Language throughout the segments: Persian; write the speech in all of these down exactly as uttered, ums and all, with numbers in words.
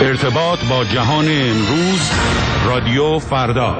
ارتباط با جهان امروز، رادیو فردا.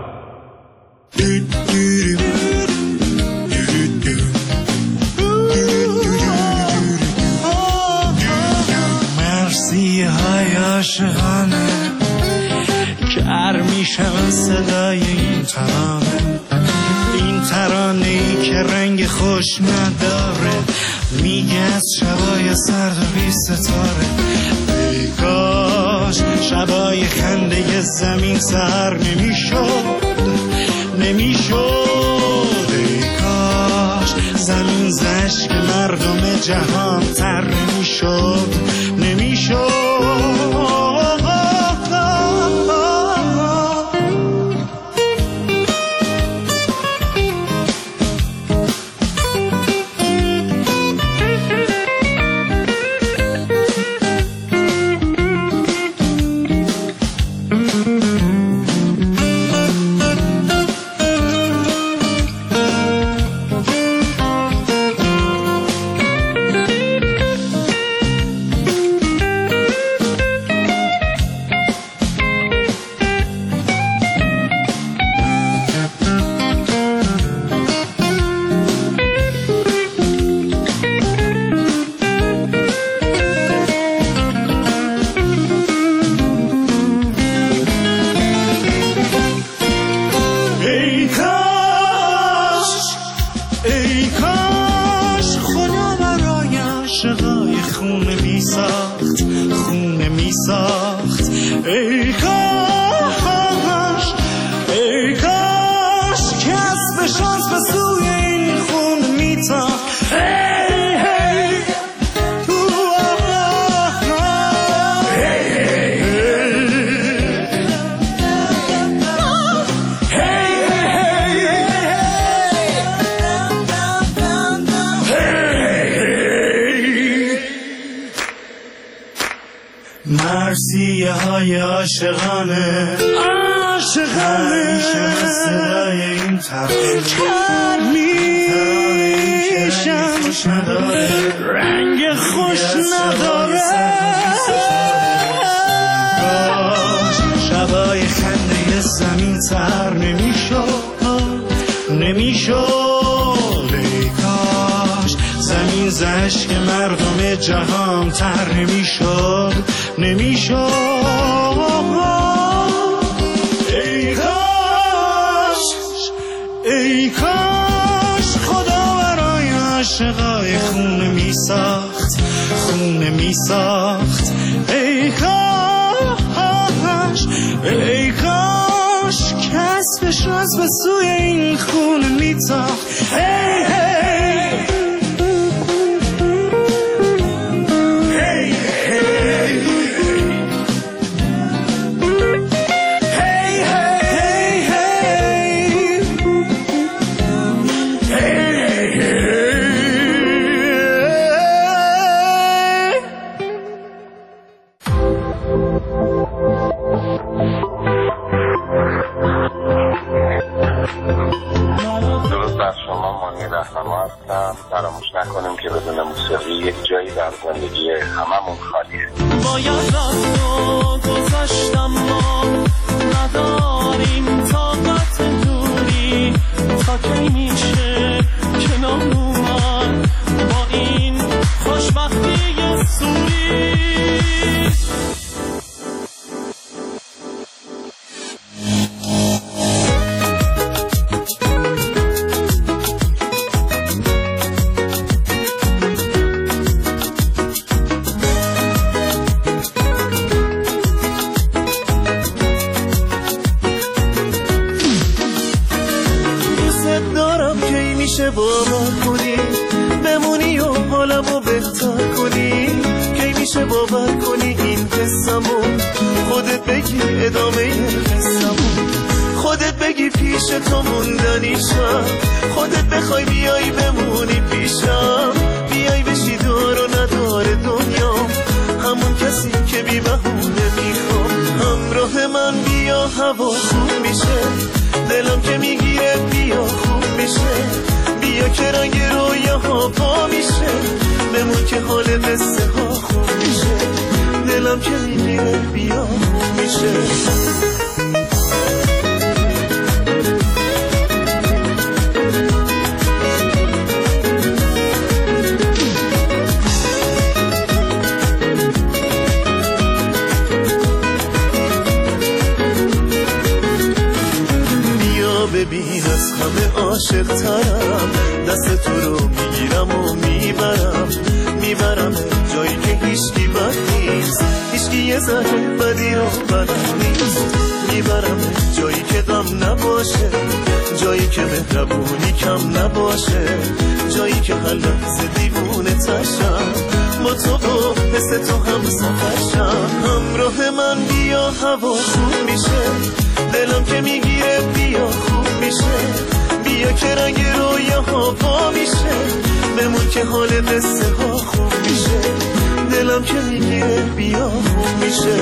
مرسی های عاشقانه کر میشم صدای این ترانه، این ترانه ای که رنگ خوش نداره، میگه از شبای سرد و بی ستاره. ای کاش شبای خنده زمین سر نمیشد نمیشد ای کاش زمین زشک مردم جهان تر نمیشد نمیشد. مرسیه های عاشقانه عاشقانه میشم صدای این ترانه، کر میشم رنگ خوش نداره. شبای خنده زمین تر نمیشد نمیشد ای کاش زمین زشک مردم جهان تر نمیشد نمیشد. ای کاش ای کاش خدا برای عاشقای خونه می ساخت خونه می ساخت. ای کاش ای کاش کسبش از به سوی این خونه می تاخت. ای ای فراموش نکنیم که بدون موسیقی یک جایی در زندگی هممون خالیه. باید رفت و گذاشتم ما نداریم طاقت دوری، تا کی میشه کنار اومد با این خوشبختی سوری. باور کنی بمونی و حالمو بهتر کنی، کی میشه باور کنی این قصه‌مو خودت بگی ادامه قصه‌مو، خودت بگی پیش تو موندنیشم، خودت بخوای بیای بمونی پیشم، بیای بشی دار و ندار دنیا، همون کسی که بی بهونه میخوام همراه من بیا هوا خوب میشه، دلم که میگیره بیا خوب میشه، بیا که رنگ رویاها پا میشه، بمون که حال قصه ها خوب میشه، دلم دلم که میگیره بیا خوب میشه. ببین از همه عاشق ترم، دست تو رو میگیرم و میبرم میبرم جایی که هیچکی بد نیست، هیچکی یه ذره بدی رو بلد نیست. میبرم جایی که غم نباشه، جایی که مهربونی کم نباشه، جایی که هر لحظه دیوونه تشم با تو و حس تو هم سفرشم. همراه من بیا هوا خوب میشه، دلم که میگیره بیا خوب میشه. بیا که رنگ رویاها وا میشه، بمون که حال قصه ها خوب میشه. دلم که میگیره بیا خوب میشه.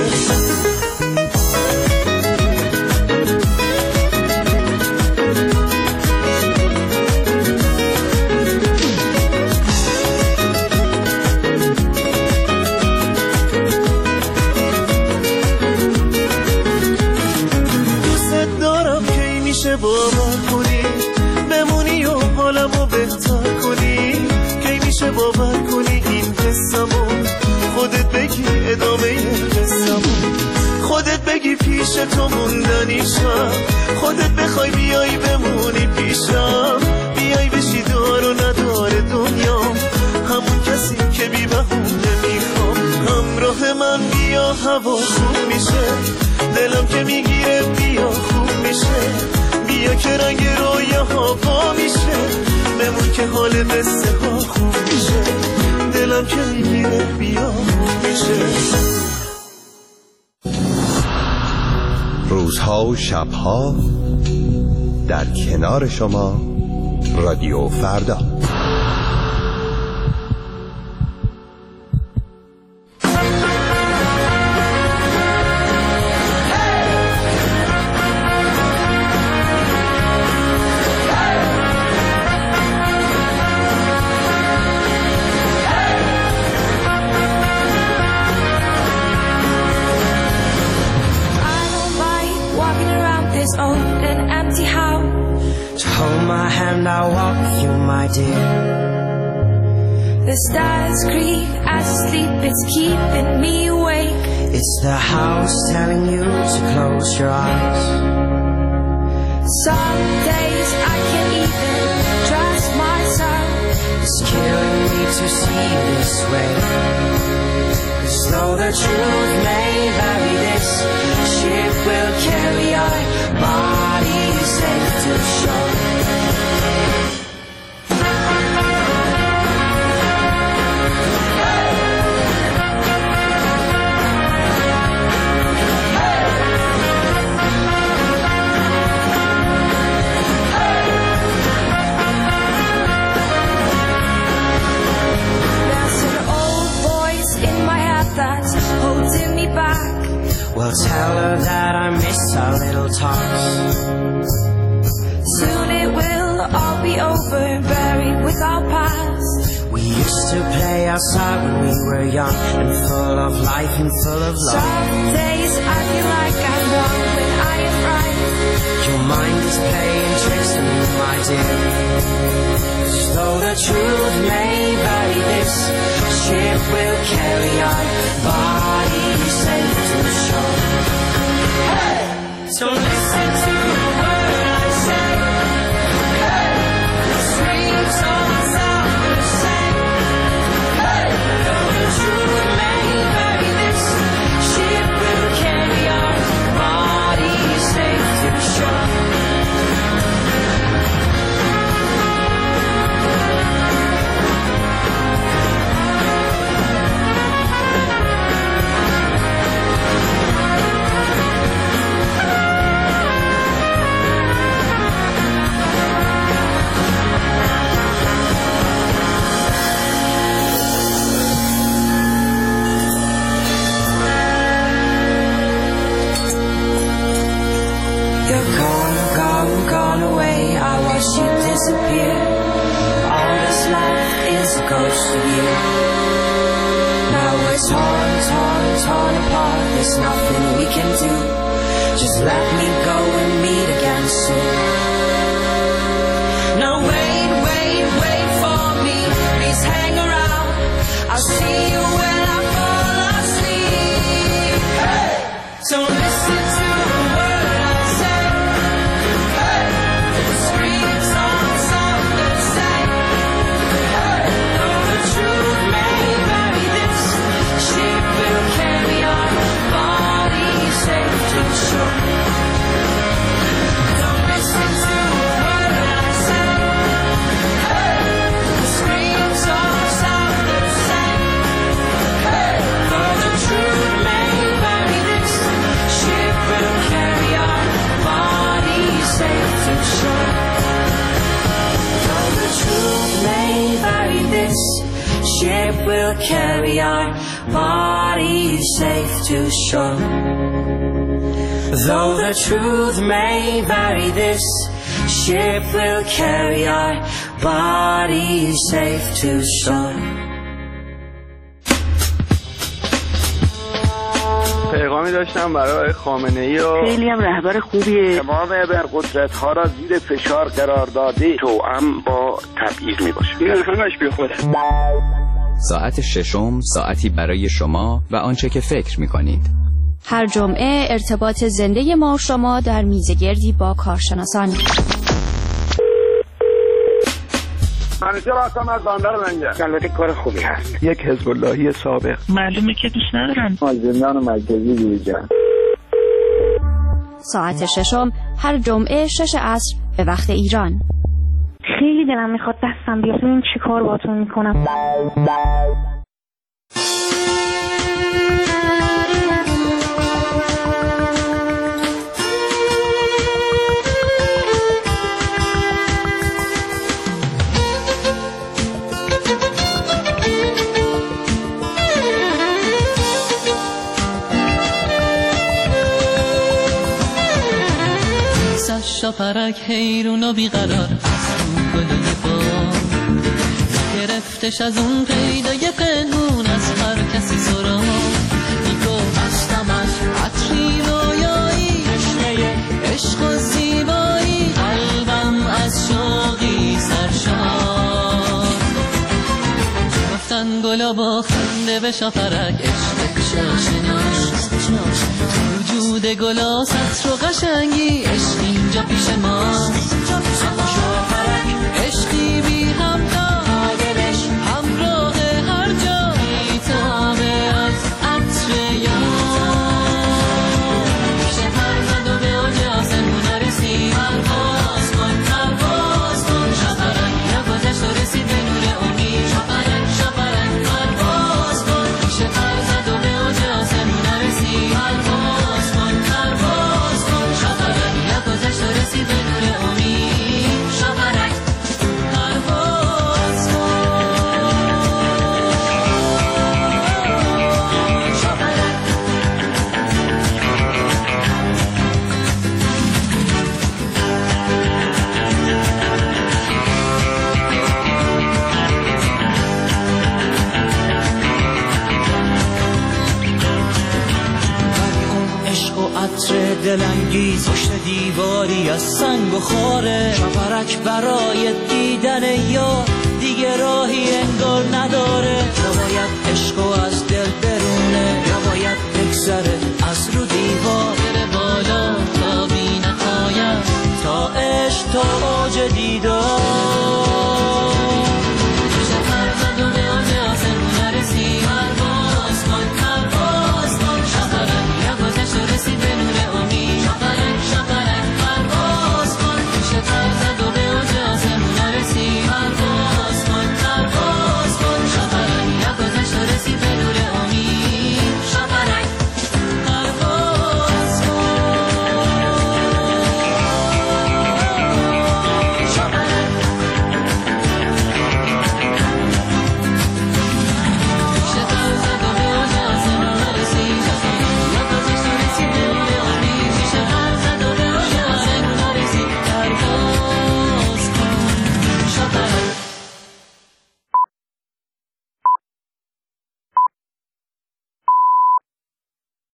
باور کنی بمونی و حالمو بهتر کنی، کی میشه باور کنی این حسمو، خودت بگی ادامه قصه‌مو، خودت بگی پیش تو موندنیشم، خودت بخوای بیای بمونی پیشم، بیای بشی دار و ندار دنیام، همون کسی که بی بهونه میخوام. همراه من بیا هوا خوب میشه، دلم که میگیره بیا خوب میشه. بیا که رنگ رویاها وا میشه، بمون که حال قصه ها خوب میشه. دلم که میگیره بیا خوب میشه. روزها و شبها در کنار شما رادیو فردا. The stars creak as I sleep, it's keeping me awake. It's the house telling you to close your eyes. Some days I can't even trust myself. It's killing me to see this way. 'Cause though the truth may vary, this ship will carry our bodies safe to shore. Well, tell her that I miss our little talks. Soon it will all be over, buried with our past. We used to play outside when we were young and full of life and full of love. Some days I feel like I'm wrong when I am right. Your mind is playing tricks on you, my dear. Though the truth may vary, this ship will carry our bodies safe to shore. Hey! So listen to the word I say. Hey! Scream so sound to say. Hey! Though the truth may vary, this ship will carry our bodies safe to shore. Disappear. All that's left is a ghost of you. Now it's torn, torn, torn apart. There's nothing we can do. Just let me go and meet again soon. Now wait, wait, wait for me. Please hang around. I'll see you when I fall asleep. Hey! Don't listen to the word I say. Hey! The screams on sound the same. Hey! Though the truth may vary, this ship will carry our body safe to shore. Don't listen to the word I say. Hey! The screams on sound the same. Hey! Though the truth may vary, this ship will carry our body safe to shore. Though the truth may vary, this ship will carry our body safe to shore. Though the truth may vary, this ship will carry our body safe to shore. پیغامی داشتم برای خامنه‌ای و خیلی هم رهبر خوبیه. تمام ابرقدرت‌ها را زیر فشار قرار داده توأم با تبعیض میباشه. این همش بیخوده. ساعت ششم ساعتی برای شما و آنچه که فکر می‌کنید. هر جمعه ارتباط زنده ما و شما در میزگردی با کارشناسان. منیجر هستم از بندر منجر. البته کار خوبی هست. یک حزب اللهی سابق. معلومه که دوست ندارم. زندان مرکزی جوجان. ساعت ششم هر جمعه شش عصر به وقت ایران. خیلی دلم میخواد دستم بیاد ببین چی کار باهاتون میکنم. شاپرک حیرون و بیقرار از تو گلوی با گرفتش از اون پیدای پنهون از هر کسی سرا میگو هستم از عطری رویایی تشنه عشق و زیبایی قلبم از شوقی سرشار گفتن گلا با خنده به شاپرک عشق شاشناش وجود گلا سطر و قشنگی عشق اینجا پیش ماست اما شاپرک عشقی بی همتا دلش همراه هر جا میتابه از عطر یار میشه پر زد و به اوج آسمون رسید پرواز کن پرواز کن شاپرک نگذشت و رسید به نور امید شاپرک شاپرک پرواز کن میشه پر زد و به اوج آسمون رسید پرواز کن پرواز کن شاپرک نگذشت و رسید به نور امید شاپرک پرواز کن شاپرک عشق و عطر دلانگیز پشت دیواری از سنگ و خاره شاپرک برای دیدن یار دیگه راهی انگار نداره یا باید عشق و از دل برونه یا باید بگذره